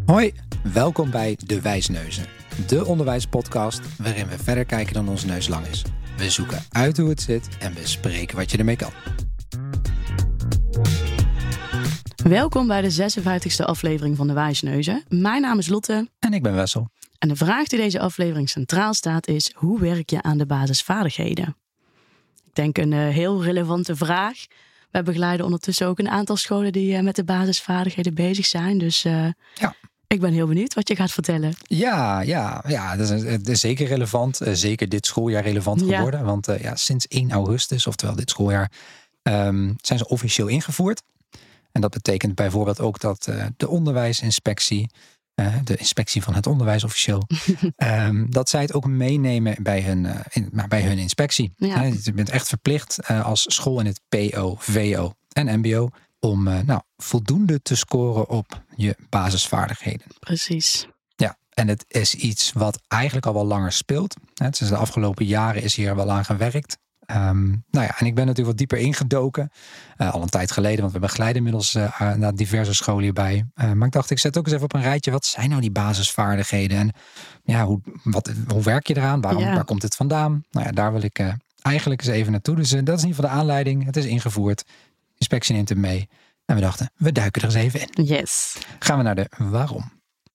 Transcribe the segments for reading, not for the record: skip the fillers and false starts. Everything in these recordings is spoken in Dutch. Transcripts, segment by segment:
Hoi, welkom bij De Wijsneuzen, de onderwijspodcast waarin we verder kijken dan onze neus lang is. We zoeken uit hoe het zit en bespreken wat je ermee kan. Welkom bij de 56e aflevering van De Wijsneuzen. Mijn naam is Lotte. En ik ben Wessel. En de vraag die deze aflevering centraal staat is: hoe werk je aan de basisvaardigheden? Ik denk een heel relevante vraag. Wij begeleiden ondertussen ook een aantal scholen die met de basisvaardigheden bezig zijn. Dus ik ben heel benieuwd wat je gaat vertellen. Ja, dat is zeker relevant. Zeker dit schooljaar relevant geworden. Ja. Want sinds 1 augustus, oftewel dit schooljaar, zijn ze officieel ingevoerd. En dat betekent bijvoorbeeld ook dat de onderwijsinspectie, de inspectie van het onderwijs officieel, dat zij het ook meenemen bij hun inspectie. Ja. Je bent echt verplicht als school in het PO, VO en MBO om voldoende te scoren op je basisvaardigheden. Precies. Ja, en het is iets wat eigenlijk al wel langer speelt. Het is de afgelopen jaren is hier wel aan gewerkt. En ik ben natuurlijk wat dieper ingedoken. Al een tijd geleden, want we begeleiden inmiddels naar diverse scholen hierbij. Maar ik dacht, ik zet ook eens even op een rijtje. Wat zijn nou die basisvaardigheden? En hoe werk je eraan? Waar komt het vandaan? Daar wil ik eigenlijk eens even naartoe. Dus dat is in ieder geval de aanleiding. Het is ingevoerd. Inspectie neemt hem mee. En we dachten, we duiken er eens even in. Yes. Gaan we naar de waarom.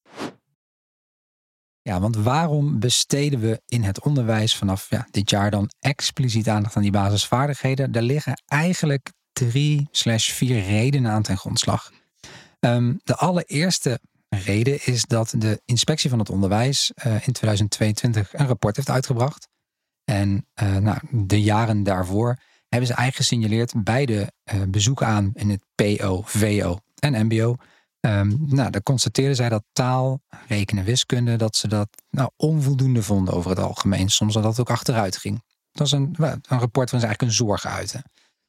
Ja, want waarom besteden we in het onderwijs vanaf dit jaar dan expliciet aandacht aan die basisvaardigheden? Daar liggen eigenlijk 3/4 redenen aan ten grondslag. De allereerste reden is dat de inspectie van het onderwijs in 2022 een rapport heeft uitgebracht. En de jaren daarvoor hebben ze eigenlijk gesignaleerd bij de bezoeken aan in het PO, VO en MBO. Daar constateerden zij dat taal, rekenen, wiskunde, dat ze dat onvoldoende vonden over het algemeen. Soms dat het ook achteruit ging. Dat was een rapport waarin ze eigenlijk een zorg uiten.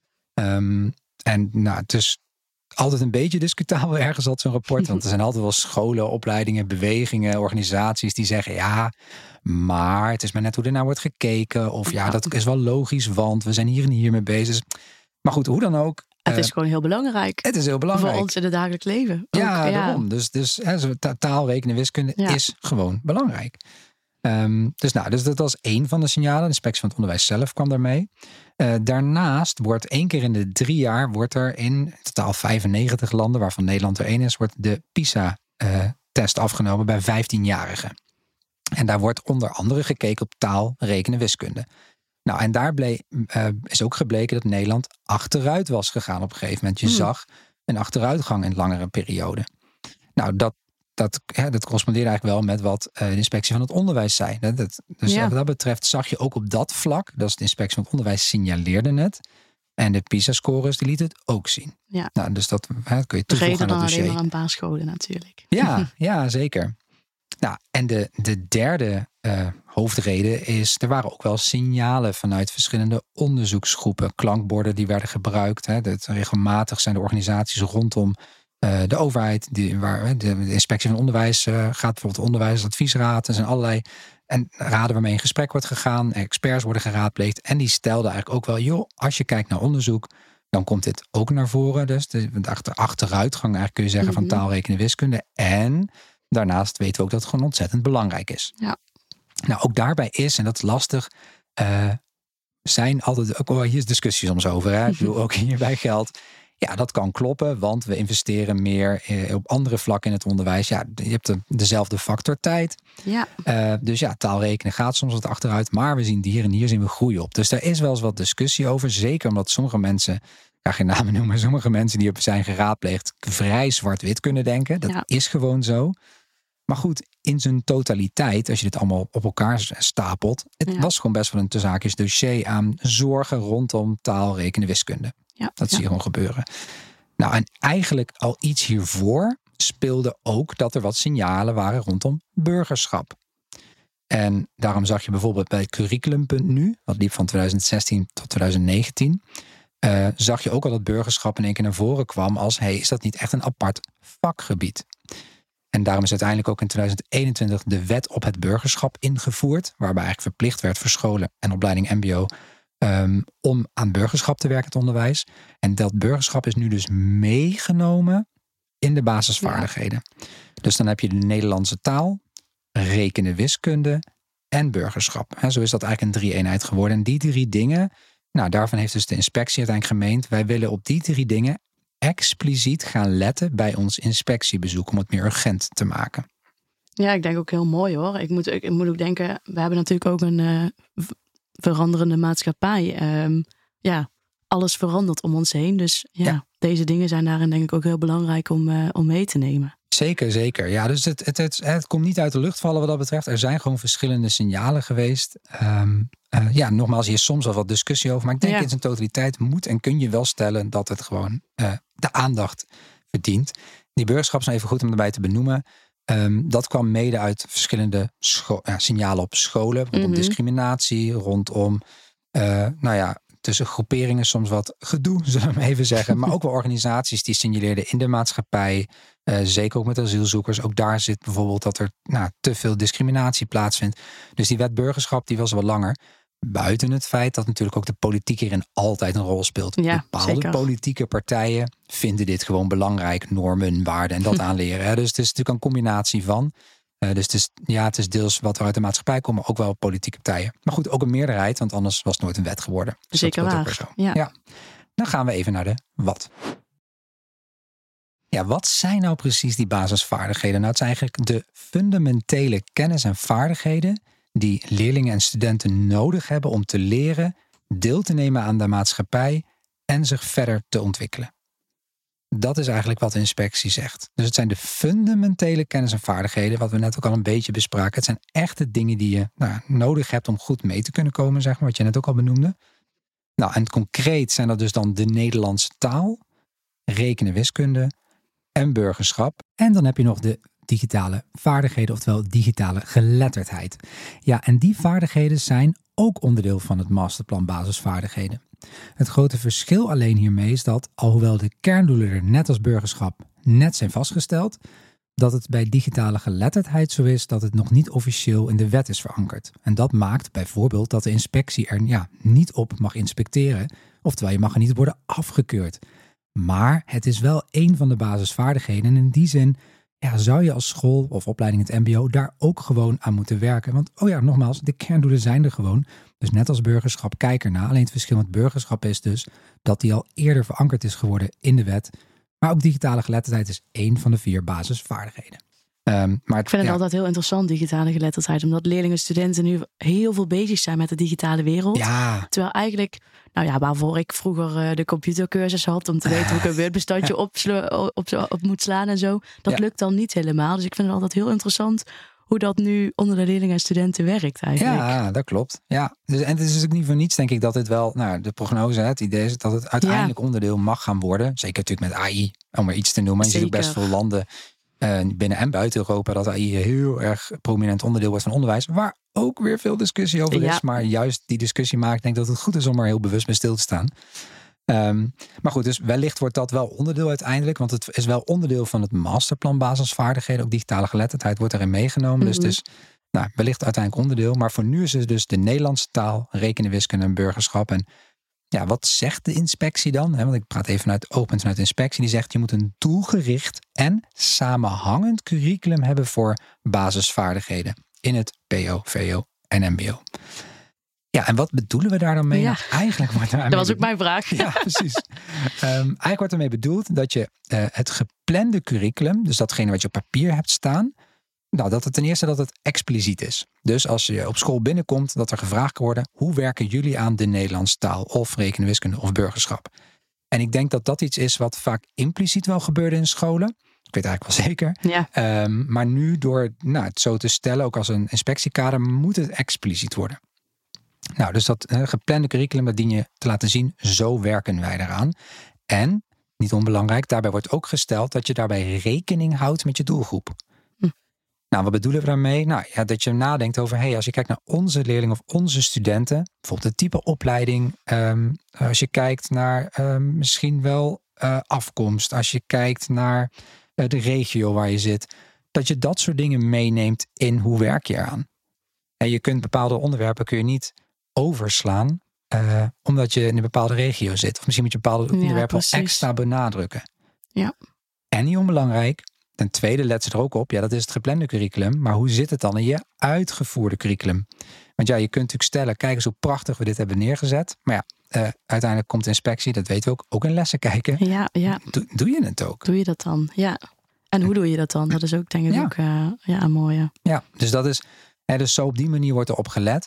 Het is altijd een beetje discutabel ergens dat zo'n rapport. Want er zijn altijd wel scholen, opleidingen, bewegingen, organisaties die zeggen maar het is maar net hoe er naar wordt gekeken. Of dat is wel logisch, want we zijn hier en hier mee bezig. Maar goed, hoe dan ook. Het is gewoon heel belangrijk. Het is heel belangrijk. Voor ons in het dagelijks leven. Daarom. Dus taal, rekenen, wiskunde is gewoon belangrijk. Dus dat was 1 van de signalen. De inspectie van het onderwijs zelf kwam daarmee. Daarnaast wordt 1 keer in de 3 jaar wordt er in totaal 95 landen, waarvan Nederland er 1 is, wordt de PISA-test afgenomen bij 15-jarigen. En daar wordt onder andere gekeken op taal, rekenen, wiskunde. En daar is ook gebleken dat Nederland achteruit was gegaan op een gegeven moment. Je zag een achteruitgang in langere periode. Dat correspondeerde eigenlijk wel met wat de inspectie van het onderwijs zei. Wat dat betreft zag je ook op dat vlak, dat is de inspectie van het onderwijs signaleerde het. En de PISA-scores die lieten het ook zien. Ja. Dus dat kun je toevoegen aan het dossier. Alleen maar een paar scholen natuurlijk. Ja, zeker. En de derde hoofdreden is, er waren ook wel signalen vanuit verschillende onderzoeksgroepen. Klankborden die werden gebruikt. Regelmatig zijn de organisaties rondom de overheid, waar de inspectie van onderwijs gaat, bijvoorbeeld de onderwijsadviesraad. Er zijn allerlei raden waarmee in gesprek wordt gegaan. Experts worden geraadpleegd. En die stelden eigenlijk ook wel, als je kijkt naar onderzoek, dan komt dit ook naar voren. Dus de achteruitgang eigenlijk kun je zeggen van taal, rekenen, wiskunde. En daarnaast weten we ook dat het gewoon ontzettend belangrijk is. Ja. Ook daarbij is, en dat is lastig, zijn altijd ook wel hier discussies soms over. Hè? Ik bedoel, ook hierbij geldt. Ja, dat kan kloppen, want we investeren meer op andere vlakken in het onderwijs. Ja, je hebt dezelfde factor tijd. Ja. Dus taal rekenen gaat soms wat achteruit. Maar we zien hier en hier zien we groei op. Dus daar is wel eens wat discussie over. Zeker omdat sommige mensen, ik ga geen namen noemen, maar sommige mensen die zijn geraadpleegd vrij zwart-wit kunnen denken. Dat is gewoon zo. Maar goed, in zijn totaliteit, als je dit allemaal op elkaar stapelt, het was gewoon best wel een tussen dossier aan zorgen rondom taal, rekenen, wiskunde. Dat zie je gewoon gebeuren. En eigenlijk al iets hiervoor speelde ook dat er wat signalen waren rondom burgerschap. En daarom zag je bijvoorbeeld bij curriculum.nu, wat liep van 2016 tot 2019, zag je ook al dat burgerschap in één keer naar voren kwam als, is dat niet echt een apart vakgebied? En daarom is uiteindelijk ook in 2021 de wet op het burgerschap ingevoerd, waarbij eigenlijk verplicht werd voor scholen en opleiding MBO om aan burgerschap te werken, het onderwijs. En dat burgerschap is nu dus meegenomen in de basisvaardigheden. Dus dan heb je de Nederlandse taal, rekenen, wiskunde en burgerschap. Zo is dat eigenlijk een 3-eenheid geworden. En die 3 dingen, daarvan heeft dus de inspectie uiteindelijk gemeend, wij willen op die 3 dingen expliciet gaan letten bij ons inspectiebezoek om het meer urgent te maken. Ja, ik denk ook heel mooi hoor. Ik moet ook denken, we hebben natuurlijk ook een veranderende maatschappij. Alles verandert om ons heen. Dus deze dingen zijn daarin denk ik ook heel belangrijk om mee te nemen. Zeker. Ja, dus het komt niet uit de lucht vallen wat dat betreft. Er zijn gewoon verschillende signalen geweest. Nogmaals, hier is soms wel wat discussie over. Maar ik denk in zijn totaliteit moet en kun je wel stellen dat het gewoon de aandacht verdient. Die burgerschap is nou even goed om erbij te benoemen. Dat kwam mede uit verschillende signalen op scholen. Rondom discriminatie, rondom tussen groeperingen soms wat gedoe, zullen we maar even zeggen. Maar ook wel organisaties die signaleerden in de maatschappij. Zeker ook met asielzoekers. Ook daar zit bijvoorbeeld dat er te veel discriminatie plaatsvindt. Dus die wet burgerschap die was wel langer. Buiten het feit dat natuurlijk ook de politiek hierin altijd een rol speelt. Ja, bepaalde zeker. Politieke partijen vinden dit gewoon belangrijk. Normen, waarden en dat aanleren. Dus het is natuurlijk een combinatie van. Dus het is deels wat er uit de maatschappij komt, maar ook wel politieke partijen. Maar goed, ook een meerderheid, want anders was het nooit een wet geworden. Dus zeker dat waar. ook weer zo. Ja. Dan gaan we even naar de wat. Ja, wat zijn nou precies die basisvaardigheden? Nou, het zijn eigenlijk de fundamentele kennis en vaardigheden die leerlingen en studenten nodig hebben om te leren, deel te nemen aan de maatschappij en zich verder te ontwikkelen. Dat is eigenlijk wat de inspectie zegt. Dus het zijn de fundamentele kennis en vaardigheden, wat we net ook al een beetje bespraken. Het zijn echte dingen die je nodig hebt om goed mee te kunnen komen, zeg maar, wat je net ook al benoemde. Nou, en concreet zijn dat dus dan de Nederlandse taal, rekenen, wiskunde en burgerschap. En dan heb je nog de digitale vaardigheden, oftewel digitale geletterdheid. Ja, en die vaardigheden zijn ook onderdeel van het masterplan basisvaardigheden. Het grote verschil alleen hiermee is dat, alhoewel de kerndoelen er net als burgerschap net zijn vastgesteld, dat het bij digitale geletterdheid zo is dat het nog niet officieel in de wet is verankerd. En dat maakt bijvoorbeeld dat de inspectie er niet op mag inspecteren, oftewel je mag er niet worden afgekeurd. Maar het is wel één van de basisvaardigheden en in die zin zou je als school of opleiding het mbo daar ook gewoon aan moeten werken. Want nogmaals, de kerndoelen zijn er gewoon. Dus net als burgerschap, kijk ernaar. Alleen het verschil met burgerschap is dus dat die al eerder verankerd is geworden in de wet. Maar ook digitale geletterdheid is één van de 4 basisvaardigheden. Ik vind het altijd heel interessant, digitale geletterdheid. Omdat leerlingen en studenten nu heel veel bezig zijn met de digitale wereld. Ja. Terwijl eigenlijk, waarvoor ik vroeger de computercursus had om te weten hoe ik een Word-bestandje op moet slaan en zo. Dat lukt dan niet helemaal. Dus ik vind het altijd heel interessant hoe dat nu onder de leerlingen en studenten werkt eigenlijk. Ja, dat klopt. Ja. Dus, en het is ook niet voor niets, denk ik, dat dit wel, de prognose, het idee is dat het uiteindelijk onderdeel mag gaan worden. Zeker natuurlijk met AI, om er iets te noemen. Je ziet ook best veel landen binnen en buiten Europa dat AI heel erg prominent onderdeel wordt van onderwijs, waar ook weer veel discussie over is. Maar juist die discussie maakt, denk ik dat het goed is om er heel bewust mee stil te staan. Maar goed, dus wellicht wordt dat wel onderdeel uiteindelijk, want het is wel onderdeel van het masterplan basisvaardigheden. Ook digitale geletterdheid wordt erin meegenomen. Dus het is wellicht uiteindelijk onderdeel. Maar voor nu is het dus de Nederlandse taal, rekenen, wiskunde en burgerschap. En wat zegt de inspectie dan? Want ik praat even vanuit het oogpunt vanuit de inspectie. Die zegt, je moet een doelgericht en samenhangend curriculum hebben voor basisvaardigheden in het PO, VO en MBO. Ja, en wat bedoelen we daar dan mee? Ja. Nou, eigenlijk wordt dat was ook mijn vraag. Ja, precies. Eigenlijk wordt ermee bedoeld dat je het geplande curriculum, dus datgene wat je op papier hebt staan, dat het ten eerste dat het expliciet is. Dus als je op school binnenkomt, dat er gevraagd kan worden, hoe werken jullie aan de Nederlandse taal of rekenen, wiskunde of burgerschap? En ik denk dat dat iets is wat vaak impliciet wel gebeurde in scholen. Ik weet eigenlijk wel zeker. Ja. Maar nu door het zo te stellen, ook als een inspectiekader, moet het expliciet worden. Nou, dus dat geplande curriculum, dat dien je te laten zien, zo werken wij eraan. En, niet onbelangrijk, daarbij wordt ook gesteld dat je daarbij rekening houdt met je doelgroep. Nou, wat bedoelen we daarmee? Dat je nadenkt over, als je kijkt naar onze leerlingen of onze studenten, bijvoorbeeld het type opleiding, als je kijkt naar misschien wel afkomst, als je kijkt naar de regio waar je zit, dat je dat soort dingen meeneemt in hoe werk je eraan. En je kunt bepaalde onderwerpen kun je niet overslaan, omdat je in een bepaalde regio zit. Of misschien moet je bepaalde onderwerpen extra benadrukken. Ja. En niet onbelangrijk, Ten tweede let ze er ook op, dat is het geplande curriculum. Maar hoe zit het dan in je uitgevoerde curriculum? Want je kunt natuurlijk stellen, kijk eens hoe prachtig we dit hebben neergezet. Maar uiteindelijk komt de inspectie, dat weten we ook in lessen kijken. Ja. Doe je het ook? Doe je dat dan? Ja. En hoe doe je dat dan? Dat is ook denk ik ook een mooie. Ja, dus dat is, dus zo op die manier wordt er op gelet.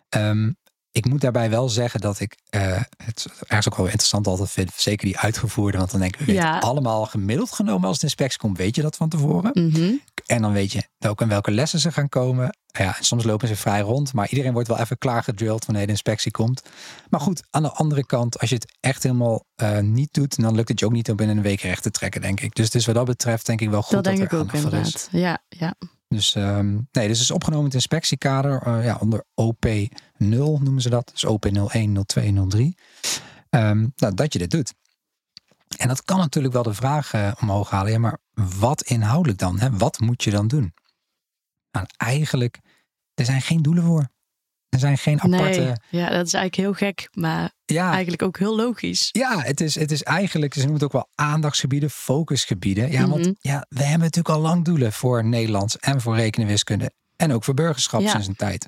Ik moet daarbij wel zeggen dat ik het ergens ook wel interessant altijd vind. Zeker die uitgevoerde. Want dan denk ik, allemaal gemiddeld genomen als de inspectie komt, weet je dat van tevoren. Mm-hmm. En dan weet je ook in welke lessen ze gaan komen. Ja, en soms lopen ze vrij rond. Maar iedereen wordt wel even klaargedrild wanneer de inspectie komt. Maar goed, aan de andere kant, als je het echt helemaal niet doet, dan lukt het je ook niet om binnen een week recht te trekken, denk ik. Dus het is wat dat betreft denk ik wel goed dat er aandacht voor is. Ja. Dus dus het is opgenomen in het inspectiekader onder OP 0 noemen ze dat. Dus OP 01, 02, 03. Dat je dit doet. En dat kan natuurlijk wel de vraag omhoog halen. Ja, maar wat inhoudelijk dan? Hè? Wat moet je dan doen? Nou, eigenlijk, er zijn geen doelen voor. Er zijn geen aparte... Nee, dat is eigenlijk heel gek, maar eigenlijk ook heel logisch. Ja, het is eigenlijk, ze noemen het ook wel aandachtsgebieden, focusgebieden. Ja, want we hebben natuurlijk al lang doelen voor Nederlands en voor rekenen wiskunde. En ook voor burgerschap sinds een tijd.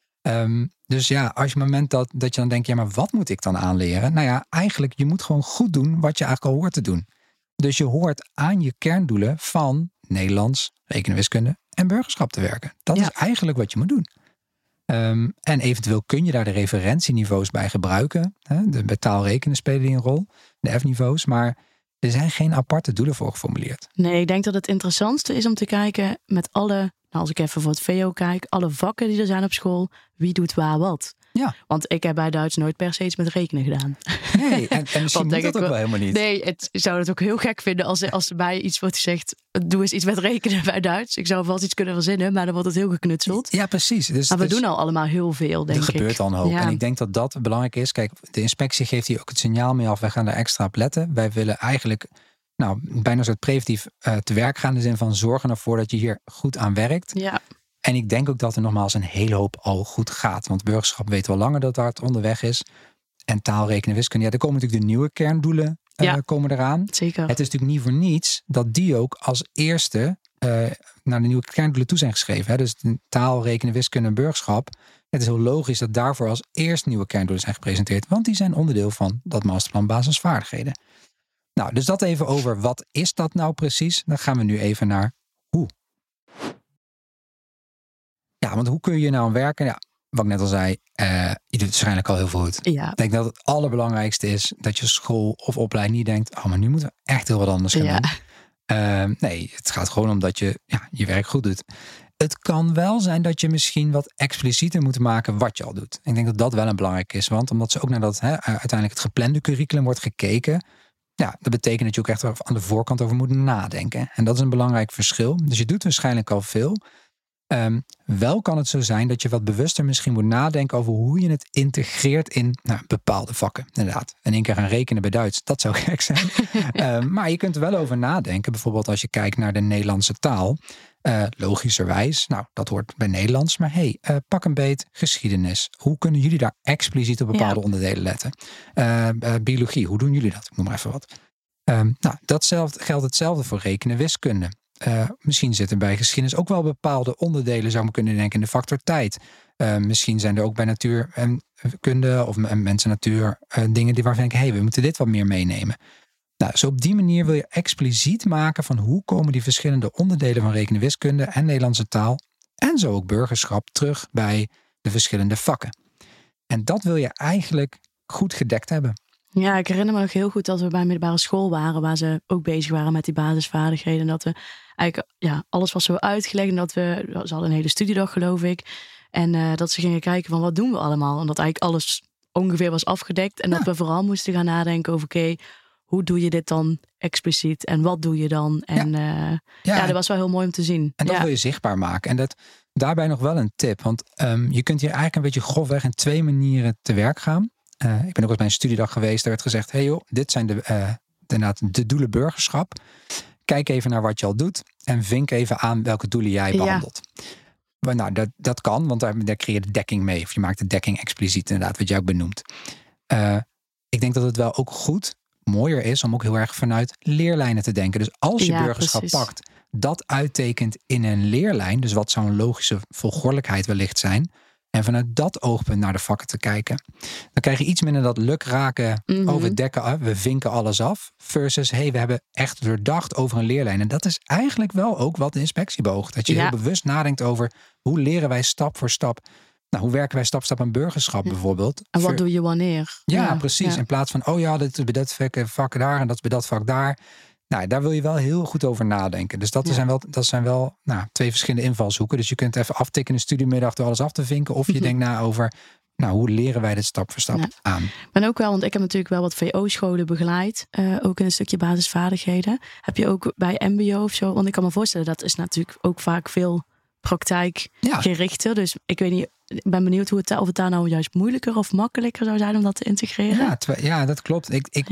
Dus als je op het moment dat je dan denkt, maar wat moet ik dan aanleren? Nou ja, eigenlijk, je moet gewoon goed doen wat je eigenlijk al hoort te doen. Dus je hoort aan je kerndoelen van Nederlands, rekenen wiskunde en burgerschap te werken. Dat is eigenlijk wat je moet doen. En eventueel kun je daar de referentieniveaus bij gebruiken. Bij taalrekenen spelen die een rol. De F-niveaus. Maar er zijn geen aparte doelen voor geformuleerd. Nee, ik denk dat het interessantste is om te kijken met alle... als ik even voor het VO kijk, alle vakken die er zijn op school. Wie doet waar wat? Ja. Want ik heb bij Duits nooit per se iets met rekenen gedaan. Nee, en misschien moet dat ook wel helemaal niet. Nee, ik zou het ook heel gek vinden als er bij iets wordt gezegd... doe eens iets met rekenen bij Duits. Ik zou wel eens iets kunnen verzinnen, maar dan wordt het heel geknutseld. Ja, precies. Dus, maar we doen al allemaal heel veel, denk ik. Er gebeurt al een hoop. Ja. En ik denk dat dat belangrijk is. Kijk, de inspectie geeft hier ook het signaal mee af. Wij gaan daar extra op letten. Wij willen eigenlijk... bijna een soort preventief te werk gaan. In de zin van zorgen ervoor dat je hier goed aan werkt. Ja. En ik denk ook dat er nogmaals een hele hoop al goed gaat. Want burgerschap weten we al langer dat dat onderweg is. En taal, rekenen, wiskunde. Ja, er komen natuurlijk de nieuwe kerndoelen komen eraan. Zeker. Het is natuurlijk niet voor niets dat die ook als eerste naar de nieuwe kerndoelen toe zijn geschreven. Hè? Dus taal, rekenen, wiskunde en burgerschap. Het is heel logisch dat daarvoor als eerst nieuwe kerndoelen zijn gepresenteerd. Want die zijn onderdeel van dat masterplan basisvaardigheden. Nou, dus dat even over wat is dat nou precies? Dan gaan we nu even naar hoe. Ja, want hoe kun je nou werken? Ja, wat ik net al zei, je doet het waarschijnlijk al heel veel goed. Ja. Ik denk dat het allerbelangrijkste is dat je school of opleiding niet denkt... maar nu moeten we echt heel wat anders gaan doen. Nee, het gaat gewoon om dat je je werk goed doet. Het kan wel zijn dat je misschien wat explicieter moet maken wat je al doet. Ik denk dat dat wel een belangrijk is. Want omdat ze ook naar dat uiteindelijk het geplande curriculum wordt gekeken... Ja, dat betekent dat je ook echt aan de voorkant over moet nadenken. En dat is een belangrijk verschil. Dus je doet waarschijnlijk al veel. Wel kan het zo zijn dat je wat bewuster misschien moet nadenken over hoe je het integreert in bepaalde vakken. Inderdaad. En 1 keer gaan rekenen bij Duits, dat zou gek zijn. Maar je kunt er wel over nadenken. Bijvoorbeeld als je kijkt naar de Nederlandse taal. Logischerwijs, dat hoort bij Nederlands. Maar pak een beet geschiedenis. Hoe kunnen jullie daar expliciet op bepaalde onderdelen letten? Biologie, hoe doen jullie dat? Ik noem maar even wat. Geldt hetzelfde voor rekenen, wiskunde. Misschien zitten bij geschiedenis ook wel bepaalde onderdelen, zou ik kunnen denken, in de factor tijd. Misschien zijn er ook bij natuurkunde of mensen natuur dingen die waarvan ik denk, we moeten dit wat meer meenemen. Dus op die manier wil je expliciet maken van hoe komen die verschillende onderdelen van rekenen, wiskunde en Nederlandse taal en zo ook burgerschap terug bij de verschillende vakken. En dat wil je eigenlijk goed gedekt hebben. Ja, ik herinner me nog heel goed dat we bij middelbare school waren, waar ze ook bezig waren met die basisvaardigheden. En dat we eigenlijk, alles was zo uitgelegd. En dat ze hadden een hele studiedag, geloof ik. En dat ze gingen kijken van wat doen we allemaal. En dat eigenlijk alles ongeveer was afgedekt. En dat we vooral moesten gaan nadenken over hoe doe je dit dan expliciet? En wat doe je dan? En dat was wel heel mooi om te zien. En dat wil je zichtbaar maken. En daarbij nog wel een tip. Want je kunt hier eigenlijk een beetje grofweg in 2 manieren te werk gaan. Ik ben ook eens bij een studiedag geweest. Daar werd gezegd, dit zijn de doelen burgerschap. Kijk even naar wat je al doet. En vink even aan welke doelen jij behandelt. Maar dat kan, want daar creëer je de dekking mee. Of je maakt de dekking expliciet, inderdaad, wat jij ook benoemt. Ik denk dat het wel ook mooier is om ook heel erg vanuit leerlijnen te denken. Dus als je burgerschap pakt, dat uittekent in een leerlijn. Dus wat zou een logische volgordelijkheid wellicht zijn. En vanuit dat oogpunt naar de vakken te kijken. Dan krijg je iets minder dat lukraken. We dekken af, we vinken alles af. Versus, we hebben echt doordacht over een leerlijn. En dat is eigenlijk wel ook wat de inspectie beoogt. Dat je heel bewust nadenkt over hoe leren wij stap voor stap. Nou, hoe werken wij stap voor stap aan burgerschap bijvoorbeeld? En wat doe je wanneer? Ja, precies. Ja. In plaats van, dit is bij dat vak daar en dat is bij dat vak daar. Nou, daar wil je wel heel goed over nadenken. Dus dat zijn wel 2 verschillende invalshoeken. Dus je kunt even aftikken in de studiemiddag door alles af te vinken. Of je denkt na over, hoe leren wij dit stap voor stap aan? Maar ook wel, want ik heb natuurlijk wel wat VO-scholen begeleid. Ook in een stukje basisvaardigheden. Heb je ook bij MBO of zo? Want ik kan me voorstellen, dat is natuurlijk ook vaak veel praktijkgerichter. Dus ik weet niet, ik ben benieuwd of het daar nou juist moeilijker of makkelijker zou zijn om dat te integreren. Ja, dat klopt.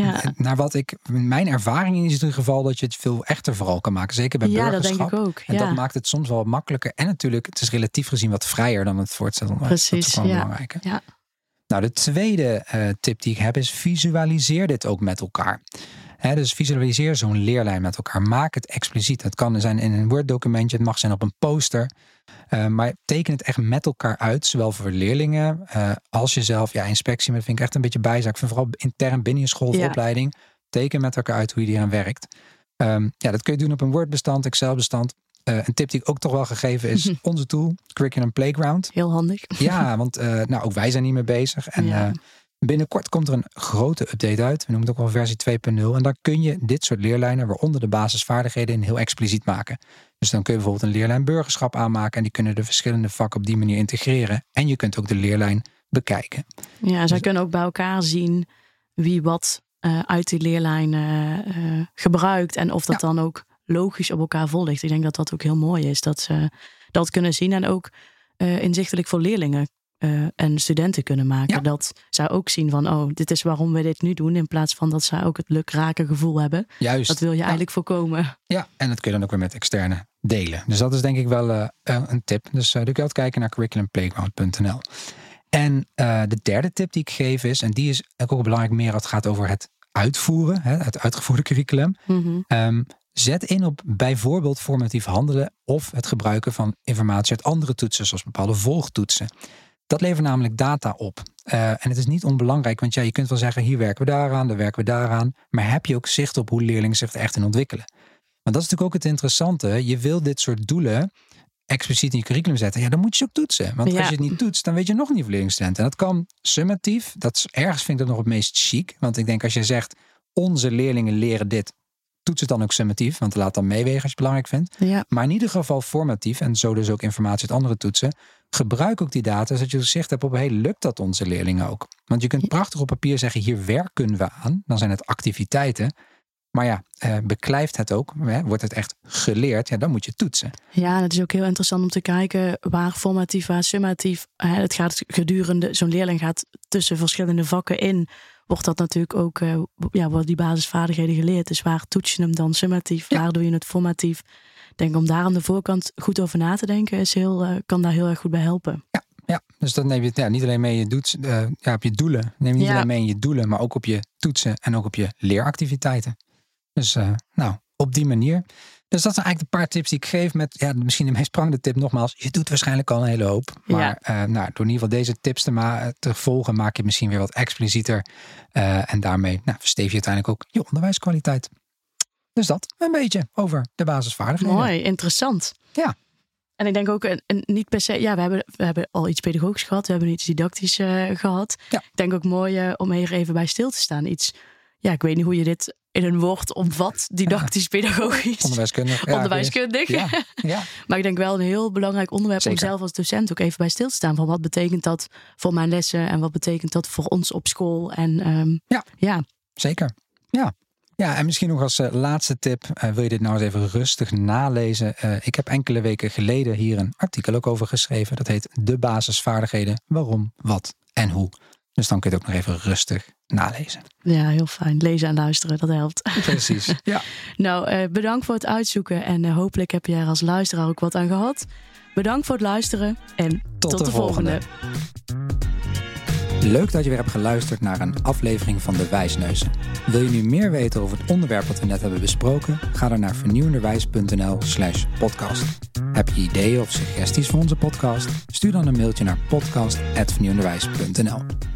Mijn ervaring is in ieder geval dat je het veel echter vooral kan maken. Zeker bij burgerschap. Dat denk ik ook. En dat maakt het soms wel wat makkelijker. En natuurlijk, het is relatief gezien wat vrijer dan het voortgezet onderwijs. Precies, dat is gewoon belangrijk. Ja. Nou, de tweede tip die ik heb is visualiseer dit ook met elkaar. Dus visualiseer zo'n leerlijn met elkaar. Maak het expliciet. Het kan zijn in een Word-documentje. Het mag zijn op een poster. Maar teken het echt met elkaar uit. Zowel voor leerlingen als jezelf. Ja, inspectie, dat vind ik echt een beetje bijzaak. Ik vind vooral intern binnen je school of opleiding. Teken met elkaar uit hoe je die aan werkt. Dat kun je doen op een Word-bestand, Excel-bestand. Een tip die ik ook toch wel gegeven is onze tool, Curriculum Playground. Heel handig. Ja, want ook wij zijn hiermee bezig. En binnenkort komt er een grote update uit. We noemen het ook wel versie 2.0. En dan kun je dit soort leerlijnen, waaronder de basisvaardigheden, heel expliciet maken. Dus dan kun je bijvoorbeeld een leerlijn burgerschap aanmaken. En die kunnen de verschillende vakken op die manier integreren. En je kunt ook de leerlijn bekijken. Ja, zij kunnen ook bij elkaar zien wie wat uit die leerlijn gebruikt. En of dat dan ook logisch op elkaar volgt. Ik denk dat dat ook heel mooi is. Dat ze dat kunnen zien en ook inzichtelijk voor leerlingen en studenten kunnen maken. Ja. Dat zij ook zien van, dit is waarom we dit nu doen. In plaats van dat zij ook het lukraken gevoel hebben. Juist. Dat wil je eigenlijk voorkomen. Ja, en dat kun je dan ook weer met externe delen. Dus dat is denk ik wel een tip. Dus doe ik altijd kijken naar curriculumplayground.nl. En de derde tip die ik geef is, en die is ook belangrijk meer, het gaat over het uitvoeren, het uitgevoerde curriculum. Zet in op bijvoorbeeld formatief handelen of het gebruiken van informatie uit andere toetsen, zoals bepaalde volgtoetsen. Dat levert namelijk data op. En het is niet onbelangrijk, want je kunt wel zeggen, hier werken we daaraan, daar werken we daaraan. Maar heb je ook zicht op hoe leerlingen zich er echt in ontwikkelen? Want dat is natuurlijk ook het interessante. Je wil dit soort doelen expliciet in je curriculum zetten. Ja, dan moet je ook toetsen. Want als je het niet toetst, dan weet je nog niet of leerlingstudenten. En dat kan summatief. Ergens vind ik dat nog het meest chic. Want ik denk als je zegt, onze leerlingen leren dit, toets het dan ook summatief, want laat dan meewegen als je het belangrijk vindt. Ja. Maar in ieder geval formatief, en zo dus ook informatie uit andere toetsen. Gebruik ook die data, zodat je zicht hebt op, lukt dat onze leerlingen ook? Want je kunt prachtig op papier zeggen, hier werken we aan. Dan zijn het activiteiten. Maar beklijft het ook, wordt het echt geleerd, dan moet je toetsen. Ja, en het is ook heel interessant om te kijken waar formatief, waar summatief. Het gaat gedurende, zo'n leerling gaat tussen verschillende vakken in. Wordt dat natuurlijk ook, worden die basisvaardigheden geleerd. Dus waar toets je hem dan summatief, waar doe je het formatief? Ik denk om daar aan de voorkant goed over na te denken, kan daar heel erg goed bij helpen. Ja, dus dat neem je niet alleen mee op je doelen. Neem je niet alleen mee in je doelen, maar ook op je toetsen en ook op je leeractiviteiten. Dus op die manier. Dus dat zijn eigenlijk de paar tips die ik geef met misschien de meest prangende tip nogmaals. Je doet waarschijnlijk al een hele hoop. Maar door in ieder geval deze tips te volgen maak je het misschien weer wat explicieter. En daarmee versteef je uiteindelijk ook je onderwijskwaliteit. Dus dat een beetje over de basisvaardigheden. Mooi, interessant. Ja. En ik denk ook niet per se, we hebben al iets pedagogisch gehad. We hebben iets didactisch gehad. Ja. Ik denk ook mooi om hier even bij stil te staan. Ik weet niet hoe je dit in een woord omvat, didactisch, pedagogisch. Onderwijskundig. Ja. Maar ik denk wel een heel belangrijk onderwerp om zelf als docent ook even bij stil te staan. Van wat betekent dat voor mijn lessen en wat betekent dat voor ons op school? En zeker. Ja, en misschien nog als laatste tip, wil je dit nou eens even rustig nalezen. Ik heb enkele weken geleden hier een artikel ook over geschreven. Dat heet De basisvaardigheden, waarom, wat en hoe. Dus dan kun je het ook nog even rustig nalezen. Ja, heel fijn. Lezen en luisteren, dat helpt. Precies, ja. Nou, bedankt voor het uitzoeken. En hopelijk heb je er als luisteraar ook wat aan gehad. Bedankt voor het luisteren en tot de volgende. Leuk dat je weer hebt geluisterd naar een aflevering van De Wijsneuzen. Wil je nu meer weten over het onderwerp wat we net hebben besproken? Ga dan naar vernieuwenderwijs.nl/podcast. Heb je ideeën of suggesties voor onze podcast? Stuur dan een mailtje naar podcast@vernieuwenderwijs.nl.